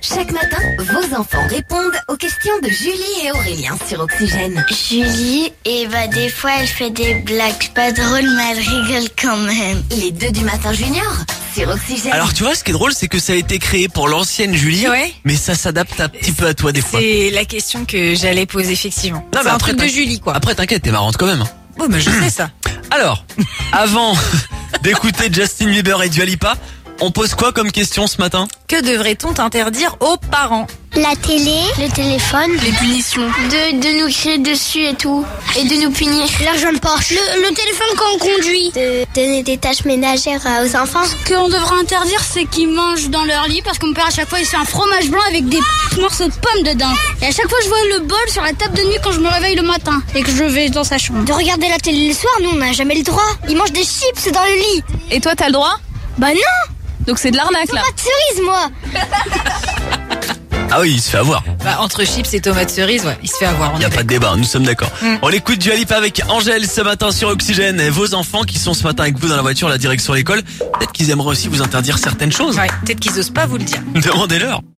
Chaque matin, vos enfants répondent aux questions de Julie et Aurélien sur Oxygène. Julie, des fois elle fait des blagues pas drôles, mais elle rigole quand même. Les 2 du matin junior sur Oxygène. Alors tu vois, ce qui est drôle, c'est que ça a été créé pour l'ancienne Julie, Ouais. mais ça s'adapte un petit peu à toi des fois. C'est la question que j'allais poser effectivement. Non, C'est mais un après, truc de Julie quoi. Après t'inquiète, t'es marrante quand même. Oui, mais je sais ça. Alors, avant d'écouter Justin Bieber et Dua Lipa, on pose quoi comme question ce matin? Que devrait-on interdire aux parents? La télé, le téléphone, Les punitions. de nous crier dessus et tout, et de nous punir. L'argent de poche, le téléphone quand on conduit. De donner des tâches ménagères aux enfants. Ce qu'on devrait interdire, c'est qu'ils mangent dans leur lit, parce que mon père à chaque fois il se fait un fromage blanc avec des morceaux de pommes dedans. Et à chaque fois je vois le bol sur la table de nuit quand je me réveille le matin et que je vais dans sa chambre. De regarder la télé le soir, nous on n'a jamais le droit. Ils mangent des chips dans le lit. Et toi, t'as le droit? Bah non, Donc c'est de l'arnaque là. pas de cerise moi. Ah oui, il se fait avoir. Bah, entre chips et tomates cerises, ouais, il se fait avoir. Il n'y a pas de débat, nous sommes d'accord. Mm. On écoute Dua Lipa avec Angèle ce matin sur Oxygène. Et vos enfants qui sont ce matin avec vous dans la voiture, la direction l'école, peut-être qu'ils aimeraient aussi vous interdire certaines choses. Ouais, peut-être qu'ils osent pas vous le dire. Demandez-leur.